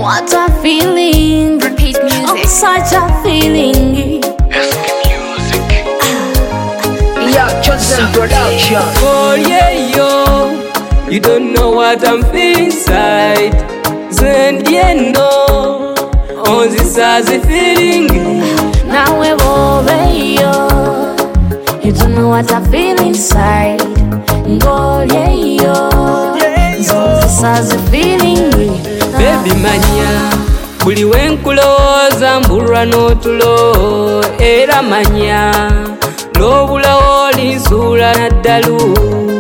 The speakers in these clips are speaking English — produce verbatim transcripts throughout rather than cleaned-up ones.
what a feeling. Repeat music. Oh, such a feeling. S K Music. Yeah, Johnson Production. Oh yeah, yo, you don't know what I'm feeling inside. Zendiendo, on this as a feeling. Now we're over yo. You don't know what I feel inside. Go yeah yo. This as a feeling. Baby manya, buli wenkuloza mbulwa n'otulo. Era manya, n'obulawo olinsuula naddalu.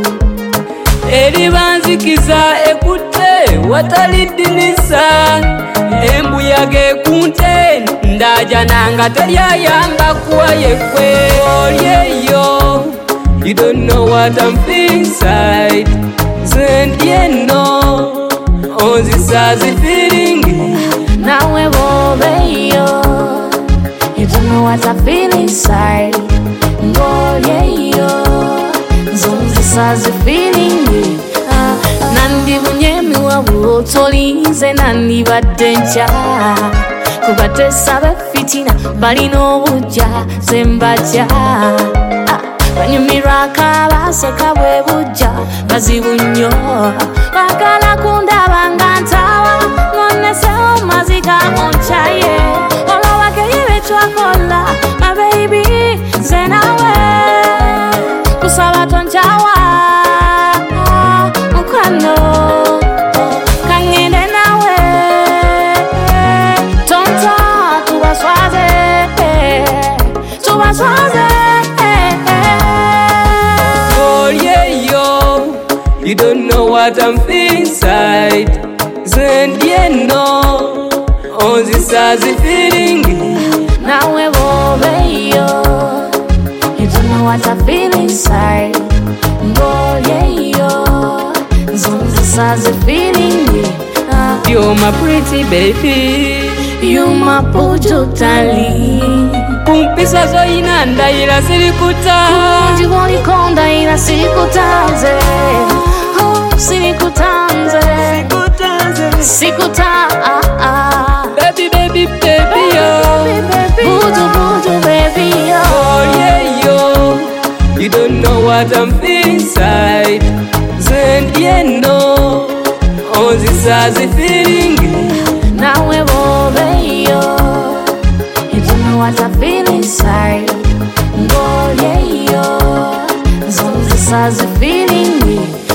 Eribanzikiza ekutte watalidinisa. Embuyaga ekunte ndaja nanga teryayamba kuwayekwe. Olyeyo, you don't know what I'm feeling inside. Zendiendo, on this as a feeling. Now we're over yo. You don't know what I feel inside. Go yeah yo. This as a feeling. Nandi bunyemi wabu tolinze nandi badencha. Kubate sabe fitina balino buja zembaja. Banyumira kala seka bwe buja bazibunyo. Bakala kundaba ngantawa none se mazika onchaye. Olo wakeye twakola my baby zenawe. Kusaba tonchawa mukano kangende nawe. Tonta tubaswaze tubaswaze. You don't know what I'm feeling inside. Zendiendo, on this as a feeling. Now we're over yo. You don't know what I feel inside. Go yeah yo. This as a feeling. You're my pretty baby. You my pujo tali. Kumpisa zoina ndaira sirikuta. Kundi walikonda ila sikutanze. Oh, sikutanze. Sikuta. Baby, baby, baby, yo. Buju, buju, baby, yo. Oh, yeah, yo. You don't know what I'm feeling inside. Zendiendo, on this as a feeling. Now we're over yo. You don't know what I feel inside. Go yeah yo. This as a feeling.